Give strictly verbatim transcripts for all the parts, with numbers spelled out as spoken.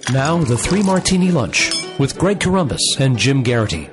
Now, the Three Martini Lunch with Greg Corombos and Jim Garrity.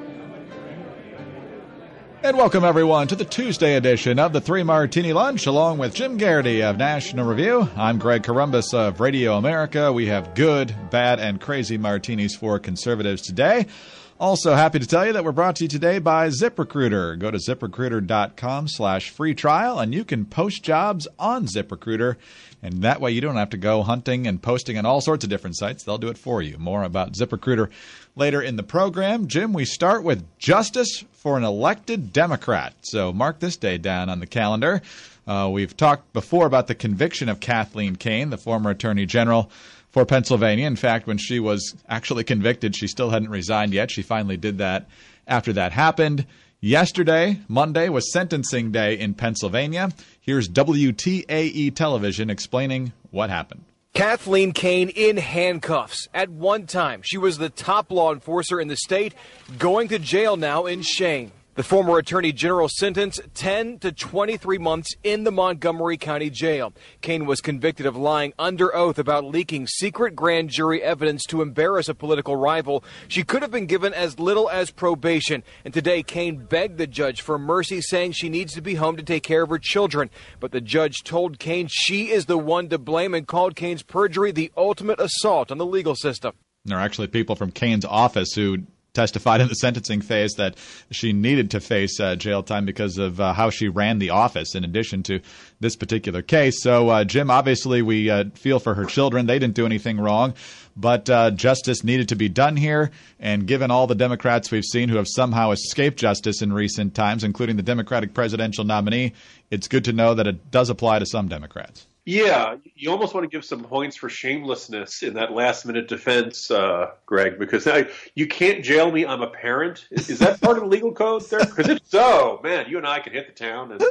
And welcome, everyone, to the Tuesday edition of the Three Martini Lunch, along with Jim Garrity of National Review. I'm Greg Corombos of Radio America. We have good, bad, and crazy martinis for conservatives today. Also happy to tell you that we're brought to you today by ZipRecruiter. Go to ZipRecruiter.com slash free trial, and you can post jobs on ZipRecruiter. And that way you don't have to go hunting and posting on all sorts of different sites. They'll do it for you. More about ZipRecruiter later in the program. Jim, we start with justice for an elected Democrat. So mark this day down on the calendar. Uh, we've talked before about the conviction of Kathleen Kane, the former Attorney General for Pennsylvania. In fact, when she was actually convicted, she still hadn't resigned yet. She finally did that after that happened. Yesterday, Monday, was sentencing day in Pennsylvania. Here's W T A E television explaining what happened. Kathleen Kane in handcuffs. At one time, she was the top law enforcer in the state, going to jail now in shame. The former Attorney General sentenced ten to twenty-three months in the Montgomery County Jail. Kane was convicted of lying under oath about leaking secret grand jury evidence to embarrass a political rival. She could have been given as little as probation. And today, Kane begged the judge for mercy, saying she needs to be home to take care of her children. But the judge told Kane she is the one to blame and called Kane's perjury the ultimate assault on the legal system. There are actually people from Kane's office who testified in the sentencing phase that she needed to face uh, jail time because of uh, how she ran the office in addition to this particular case. So, uh, Jim, obviously we uh, feel for her children. They didn't do anything wrong, but uh, justice needed to be done here. And given all the Democrats we've seen who have somehow escaped justice in recent times, including the Democratic presidential nominee, it's good to know that it does apply to some Democrats. Yeah, you almost want to give some points for shamelessness in that last-minute defense, uh, Greg, because I, you can't jail me. I'm a parent. Is, is that part of the legal code there? Because if so, man, you and I could hit the town and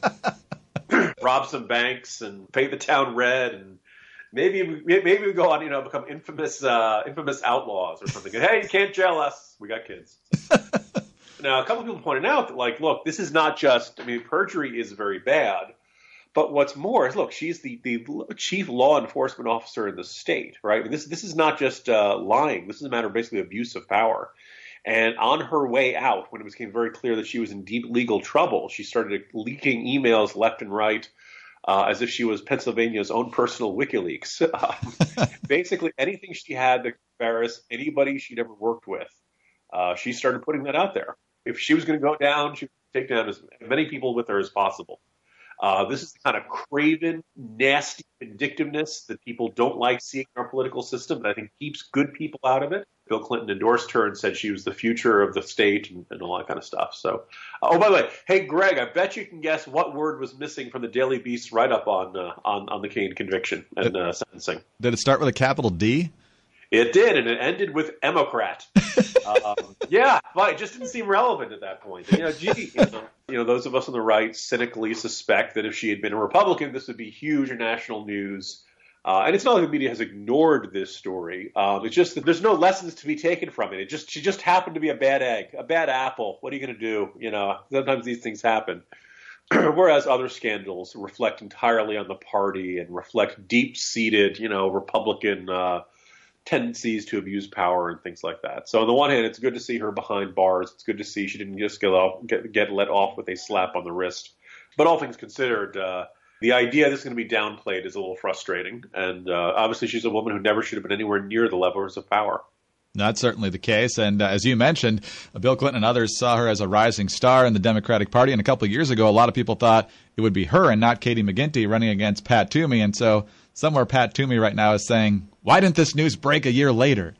uh, rob some banks and pay the town rent, and maybe we, maybe we go on, you know, become infamous uh, infamous outlaws or something. And, hey, you can't jail us. We got kids. Now, a couple of people pointed out that, like, look, this is not just. I mean, perjury is very bad. But what's more is, look, she's the, the chief law enforcement officer in the state, right? I mean, this this is not just uh, lying. This is a matter of basically abuse of power. And on her way out, when it became very clear that she was in deep legal trouble, she started leaking emails left and right uh, as if she was Pennsylvania's own personal WikiLeaks. Um, basically, anything she had to embarrass anybody she'd ever worked with, uh, she started putting that out there. If she was going to go down, she would take down as many people with her as possible. Uh, this is the kind of craven, nasty vindictiveness that people don't like seeing in our political system, but I think keeps good people out of it. Bill Clinton endorsed her and said she was the future of the state and, and all that kind of stuff. So, uh, oh, by the way, hey, Greg, I bet you can guess what word was missing from the Daily Beast write-up on, uh, on, on the Kane conviction and uh, sentencing. Did it start with a capital D? It did, and it ended with Democrat. um, yeah, but it just didn't seem relevant at that point. You know, gee, you know, you know, those of us on the right cynically suspect that if she had been a Republican, this would be huge national news. Uh, and it's not like the media has ignored this story. Um, it's just that there's no lessons to be taken from it. It just she just happened to be a bad egg, a bad apple. What are you going to do? You know, sometimes these things happen. Whereas other scandals reflect entirely on the party and reflect deep-seated, you know, Republican uh tendencies to abuse power and things like that. So on the one hand, it's good to see her behind bars. It's good to see she didn't just get, off, get, get let off with a slap on the wrist. But all things considered, uh, the idea this is going to be downplayed is a little frustrating. And uh, obviously she's a woman who never should have been anywhere near the levels of power. That's certainly the case. And uh, as you mentioned, uh, Bill Clinton and others saw her as a rising star in the Democratic Party. And a couple of years ago, a lot of people thought it would be her and not Katie McGinty running against Pat Toomey. And so somewhere Pat Toomey right now is saying, why didn't this news break a year later?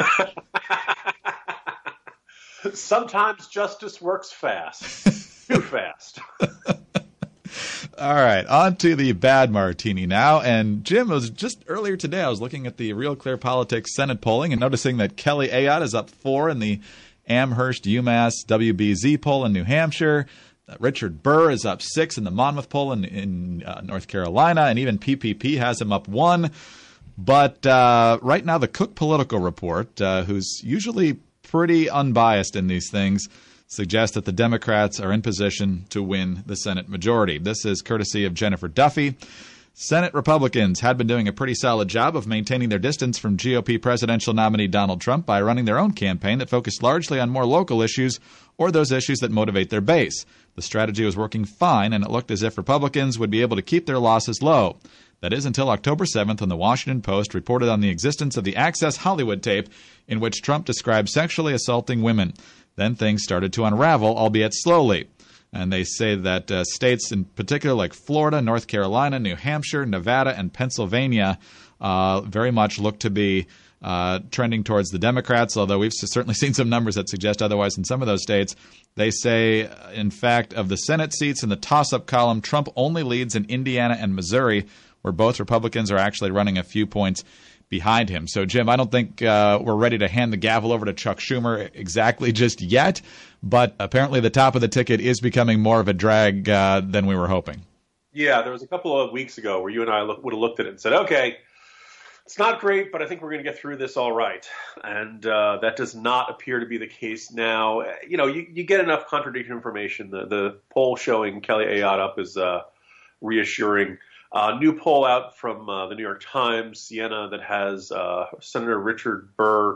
Sometimes justice works fast. Too fast. All right, on to the bad martini now. And Jim, it was just earlier today, I was looking at the Real Clear Politics Senate polling and noticing that Kelly Ayotte is up four in the Amherst UMass W B Z poll in New Hampshire. Uh, Richard Burr is up six in the Monmouth poll in, in uh, North Carolina, and even P P P has him up one. But uh, right now, the Cook Political Report, uh, who's usually pretty unbiased in these things, suggests that the Democrats are in position to win the Senate majority. This is courtesy of Jennifer Duffy. Senate Republicans had been doing a pretty solid job of maintaining their distance from G O P presidential nominee Donald Trump by running their own campaign that focused largely on more local issues or those issues that motivate their base. The strategy was working fine, and it looked as if Republicans would be able to keep their losses low. That is until October seventh when the Washington Post reported on the existence of the Access Hollywood tape in which Trump described sexually assaulting women. Then things started to unravel, albeit slowly. And they say that uh, states in particular like Florida, North Carolina, New Hampshire, Nevada, and Pennsylvania uh, very much look to be uh, trending towards the Democrats, although we've certainly seen some numbers that suggest otherwise in some of those states. They say, in fact, of the Senate seats in the toss-up column, Trump only leads in Indiana and Missouri, where both Republicans are actually running a few points behind him. So, Jim, I don't think uh, we're ready to hand the gavel over to Chuck Schumer exactly just yet, but apparently the top of the ticket is becoming more of a drag uh, than we were hoping. Yeah, there was a couple of weeks ago where you and I look, would have looked at it and said, okay, it's not great, but I think we're going to get through this all right. And uh, that does not appear to be the case now. You know, you, you get enough contradictory information. The, the poll showing Kelly Ayotte up is uh, reassuring. Uh, new poll out from uh, the New York Times, Siena, that has uh, Senator Richard Burr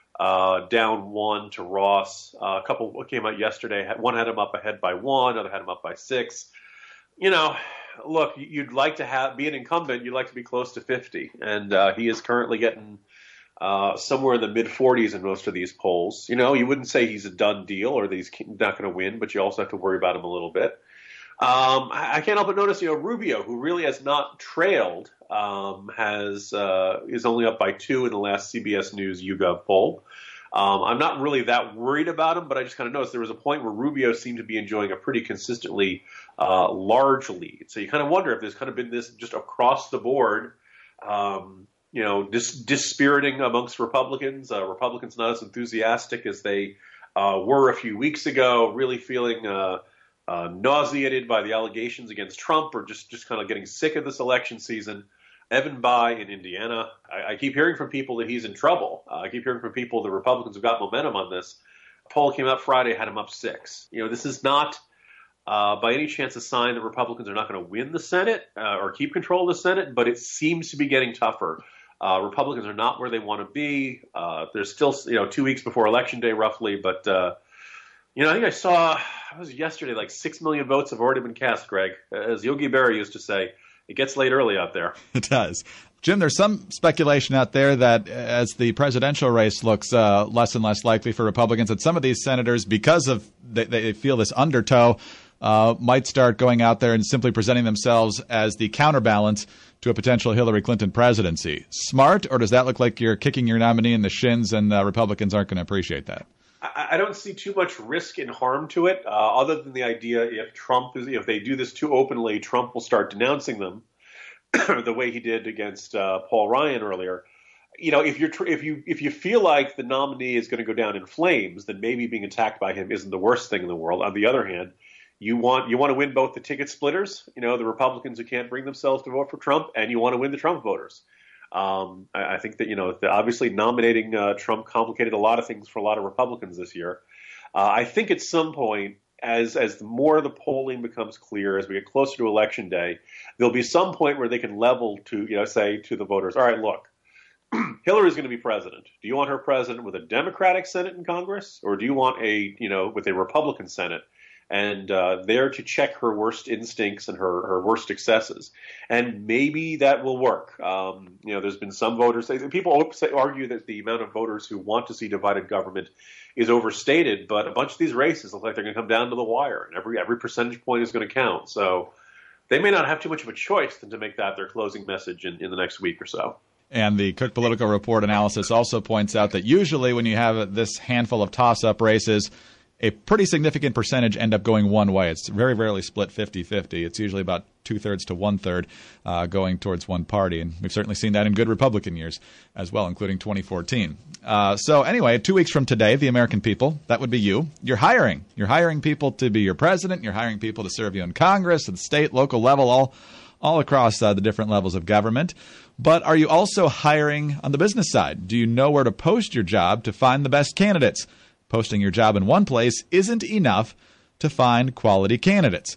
uh, down one to Ross. Uh, a couple came out yesterday. One had him up ahead by one, other had him up by six. You know, look, you'd like to have be an incumbent. You'd like to be close to fifty, and uh, he is currently getting uh, somewhere in the mid forties in most of these polls. You know, you wouldn't say he's a done deal or that he's not going to win, but you also have to worry about him a little bit. Um, I can't help but notice, you know, Rubio, who really has not trailed, um, has uh, is only up by two in the last C B S News YouGov poll. Um, I'm not really that worried about him, but I just kind of noticed there was a point where Rubio seemed to be enjoying a pretty consistently uh, large lead. So you kind of wonder if there's kind of been this just across the board, um, you know, dis- dispiriting amongst Republicans. Uh, Republicans not as enthusiastic as they uh, were a few weeks ago, really feeling uh, Uh, nauseated by the allegations against Trump, or just, just kind of getting sick of this election season. Evan Bayh in Indiana, I, I keep hearing from people that he's in trouble. Uh, I keep hearing from people the Republicans have got momentum on this. Poll came out Friday, had him up six. You know, this is not uh, by any chance a sign that Republicans are not going to win the Senate uh, or keep control of the Senate, but it seems to be getting tougher. Uh, Republicans are not where they want to be. Uh, there's still, you know, two weeks before Election Day roughly, but uh, you know, I think I saw, it was yesterday, like six million votes have already been cast, Greg. As Yogi Berra used to say, it gets late early out there. It does. Jim, there's some speculation out there that as the presidential race looks uh, less and less likely for Republicans, that some of these senators, because of they, they feel this undertow, uh, might start going out there and simply presenting themselves as the counterbalance to a potential Hillary Clinton presidency. Smart, or does that look like you're kicking your nominee in the shins and uh, Republicans aren't going to appreciate that? I don't see too much risk and harm to it, uh, other than the idea if Trump is, if they do this too openly, Trump will start denouncing them the way he did against uh, Paul Ryan earlier. You know, if you're if you if you feel like the nominee is going to go down in flames, then maybe being attacked by him isn't the worst thing in the world. On the other hand, you want you want to win both the ticket splitters, you know, the Republicans who can't bring themselves to vote for Trump, and you want to win the Trump voters. Um, I, I think that, you know, the, obviously nominating uh, Trump complicated a lot of things for a lot of Republicans this year. Uh, I think at some point, as as the more of the polling becomes clear, as we get closer to Election Day, there'll be some point where they can level to, you know, say to the voters, all right, look, Hillary's going to be president. Do you want her president with a Democratic Senate and Congress, or do you want a, you know, with a Republican Senate? And uh, there to check her worst instincts and her, her worst excesses. And maybe that will work. Um, you know, there's been some voters, people say, argue that the amount of voters who want to see divided government is overstated, but a bunch of these races look like they're going to come down to the wire, and every every percentage point is going to count. So they may not have too much of a choice than to make that their closing message in, in the next week or so. And the Cook Political Report analysis also points out that usually when you have this handful of toss-up races, a pretty significant percentage end up going one way. It's very rarely split fifty-fifty. It's usually about two-thirds to one-third uh, going towards one party. And we've certainly seen that in good Republican years as well, including twenty fourteen. Uh, so anyway, two weeks from today, the American people, that would be you, you're hiring. You're hiring people to be your president. You're hiring people to serve you in Congress, at the state, local level, all, all across uh, the different levels of government. But are you also hiring on the business side? Do you know where to post your job to find the best candidates? Posting your job in one place isn't enough to find quality candidates.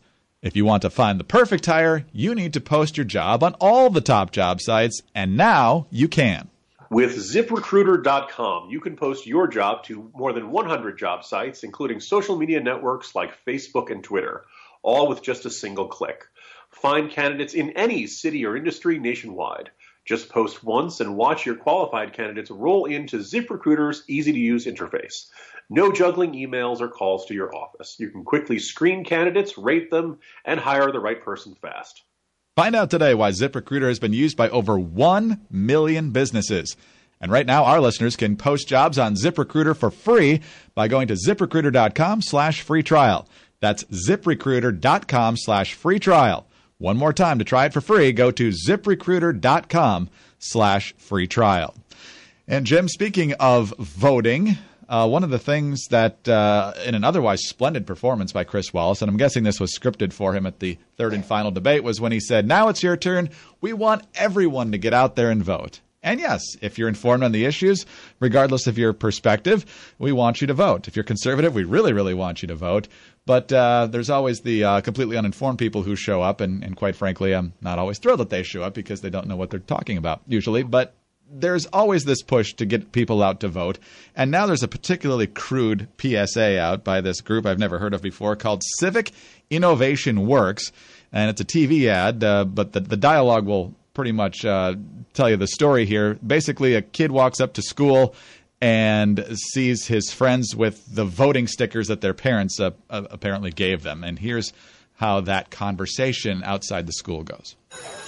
If you want to find the perfect hire, you need to post your job on all the top job sites, and now you can. With zip recruiter dot com, you can post your job to more than one hundred job sites, including social media networks like Facebook and Twitter, all with just a single click. Find candidates in any city or industry nationwide. Just post once and watch your qualified candidates roll into ZipRecruiter's easy-to-use interface. No juggling emails or calls to your office. You can quickly screen candidates, rate them, and hire the right person fast. Find out today why ZipRecruiter has been used by over one million businesses. And right now, our listeners can post jobs on ZipRecruiter for free by going to ZipRecruiter.com slash free trial. That's ZipRecruiter.com slash free trial. One more time to try it for free, go to ZipRecruiter.com slash free trial. And Jim, speaking of voting, uh, one of the things that uh, in an otherwise splendid performance by Chris Wallace, and I'm guessing this was scripted for him at the third and final debate, was when he said, now it's your turn. We want everyone to get out there and vote. And yes, if you're informed on the issues, regardless of your perspective, we want you to vote. If you're conservative, we really, really want you to vote. But uh, there's always the uh, completely uninformed people who show up, and, and quite frankly, I'm not always thrilled that they show up because they don't know what they're talking about, usually. But there's always this push to get people out to vote. And now there's a particularly crude P S A out by this group I've never heard of before called Civic Innovation Works. And it's a T V ad, uh, but the, the dialogue will pretty much uh, tell you the story here. Basically, a kid walks up to school and sees his friends with the voting stickers that their parents uh, uh, apparently gave them. And here's how that conversation outside the school goes.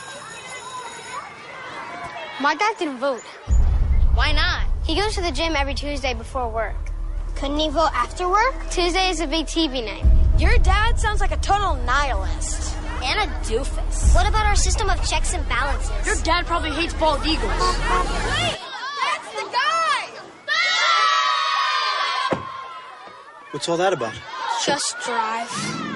My dad didn't vote. Why not? He goes to the gym every Tuesday before work. Couldn't he vote after work? Tuesday is a big T V night. Your dad sounds like a total nihilist. And a doofus. What about our system of checks and balances? Your dad probably hates bald eagles. Wait! That's the guy! What's all that about? Just drive.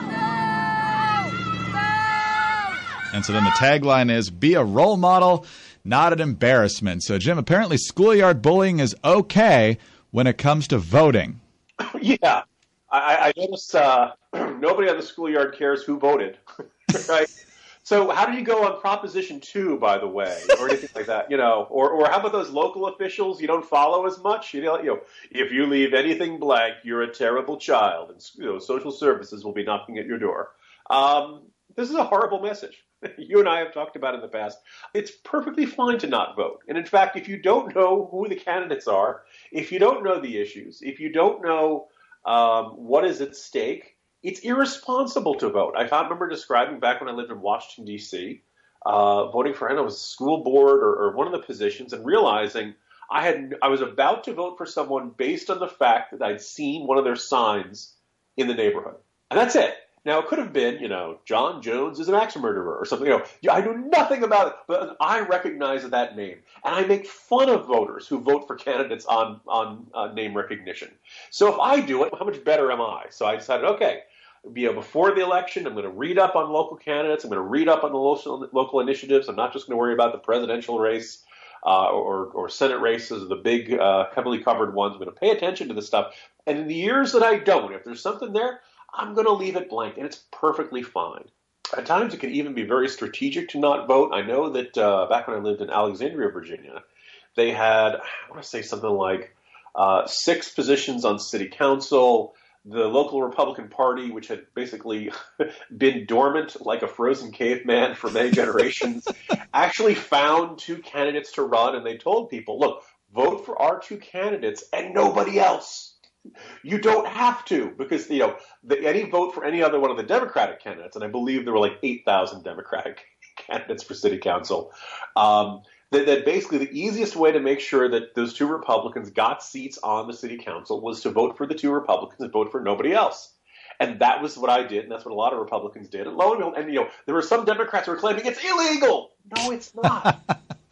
And so then the tagline is, be a role model, not an embarrassment. So, Jim, apparently schoolyard bullying is okay when it comes to voting. Yeah. I, I noticed uh, nobody on the schoolyard cares who voted, right? So how did you go on Proposition two, by the way, or anything like that? You know, or or how about those local officials you don't follow as much? You know, you know, if you leave anything blank, you're a terrible child, and you know, social services will be knocking at your door. Um, this is a horrible message. You and I have talked about in the past. It's perfectly fine to not vote. And in fact, if you don't know who the candidates are, if you don't know the issues, if you don't know Um, what is at stake, it's irresponsible to vote. I remember describing back when I lived in Washington, D C, uh, voting for, I don't know, it was school board or, or one of the positions, and realizing I had I was about to vote for someone based on the fact that I'd seen one of their signs in the neighborhood. And that's it. Now, it could have been, you know, John Jones is an axe murderer or something. You know, I knew nothing about it, but I recognize that name. And I make fun of voters who vote for candidates on, on uh, name recognition. So if I do it, how much better am I? So I decided, okay, you know, before the election, I'm going to read up on local candidates. I'm going to read up on the local, local initiatives. I'm not just going to worry about the presidential race uh, or, or Senate races, the big, uh, heavily covered ones. I'm going to pay attention to this stuff. And in the years that I don't, if there's something there, I'm going to leave it blank, and it's perfectly fine. At times, it can even be very strategic to not vote. I know that uh, back when I lived in Alexandria, Virginia, they had, I want to say something like uh, six positions on city council. The local Republican Party, which had basically been dormant like a frozen caveman for many generations, actually found two candidates to run, and they told people, look, vote for our two candidates and nobody else. You don't have to, because, you know, the, any vote for any other one of the Democratic candidates, and I believe there were like eight thousand Democratic candidates for city council, um, that, that basically the easiest way to make sure that those two Republicans got seats on the city council was to vote for the two Republicans and vote for nobody else. And that was what I did, and that's what a lot of Republicans did. And lo and behold, and, you know, there were some Democrats who were claiming it's illegal. No, it's not.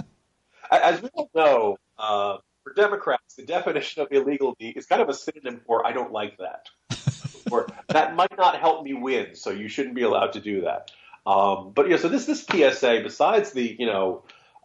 As we all know, uh, for Democrats, the definition of illegal is kind of a synonym for I don't like that. Or that might not help me win, so you shouldn't be allowed to do that. Um, but, yeah, so this this P S A, besides the, you know,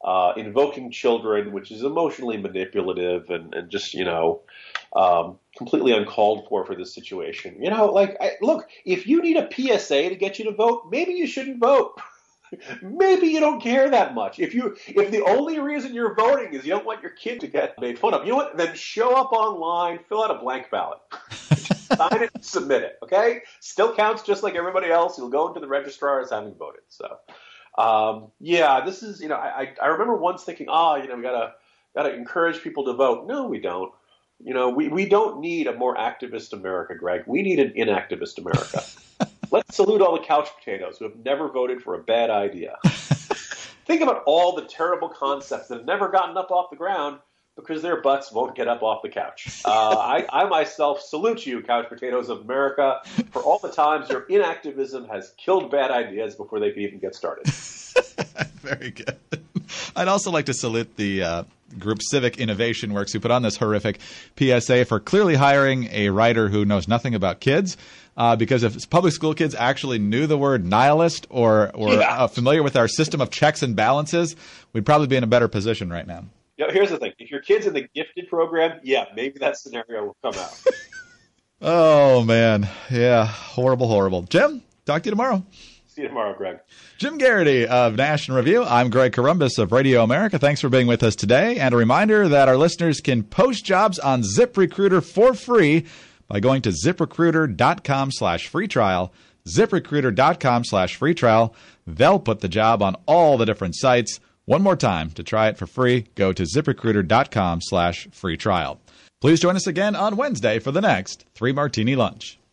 uh, invoking children, which is emotionally manipulative and, and just, you know, um, completely uncalled for for this situation. You know, like, I, look, if you need a P S A to get you to vote, maybe you shouldn't vote. Maybe you don't care that much. If you, if the only reason you're voting is you don't want your kid to get made fun of, you know what? Then show up online, fill out a blank ballot, sign it, and submit it. Okay, still counts just like everybody else. You'll go into the registrar as having voted. So, um, yeah, this is, you know, I, I remember once thinking, oh, you know, we gotta gotta encourage people to vote. No, we don't. You know, we, we don't need a more activist America, Greg. We need an inactivist America. Let's salute all the couch potatoes who have never voted for a bad idea. Think about all the terrible concepts that have never gotten up off the ground because their butts won't get up off the couch. Uh, I, I myself salute you, couch potatoes of America, for all the times your inactivism has killed bad ideas before they can even get started. Very good. I'd also like to salute the uh, group Civic Innovation Works, who put on this horrific P S A for clearly hiring a writer who knows nothing about kids. Uh, because if public school kids actually knew the word nihilist or were yeah. uh, familiar with our system of checks and balances, we'd probably be in a better position right now. You know, here's the thing. If your kid's in the gifted program, yeah, maybe that scenario will come out. Oh, man. Yeah. Horrible, horrible. Jim, talk to you tomorrow. See you tomorrow, Greg. Jim Garrity of National Review. I'm Greg Corombos of Radio America. Thanks for being with us today. And a reminder that our listeners can post jobs on ZipRecruiter for free by going to ZipRecruiter.com slash free trial, ZipRecruiter.com slash free trial. They'll put the job on all the different sites. One more time, to try it for free, go to ZipRecruiter.com slash free trial. Please join us again on Wednesday for the next Three Martini Lunch.